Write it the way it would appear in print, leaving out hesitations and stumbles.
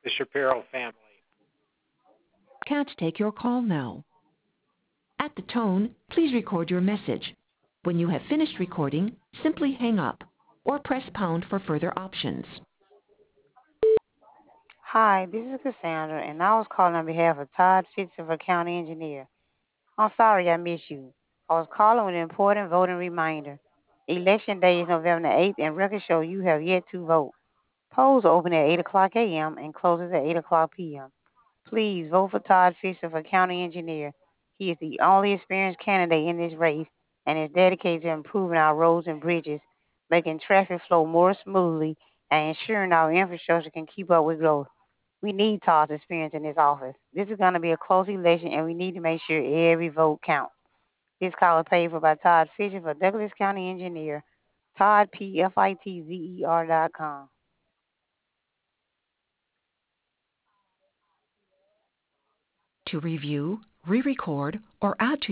the Shapiro family. Can't take your call now. At the tone, please record your message. When you have finished recording, simply hang up or press pound for further options. Hi, this is Cassandra, and I was calling on behalf of Todd Fitzgerald, County Engineer. I'm sorry I missed you. I was calling with an important voting reminder. Election day is November the 8th, and records show you have yet to vote. Polls open at 8 o'clock a.m. and closes at 8 o'clock p.m. Please vote for Todd Fisher for County Engineer. He is the only experienced candidate in this race and is dedicated to improving our roads and bridges, making traffic flow more smoothly, and ensuring our infrastructure can keep up with growth. We need Todd's experience in this office. This is going to be a close election, and we need to make sure every vote counts. This call is paid for by Todd Fisher for Douglas County Engineer, Todd, PFITZER.com. To review, re-record, or add to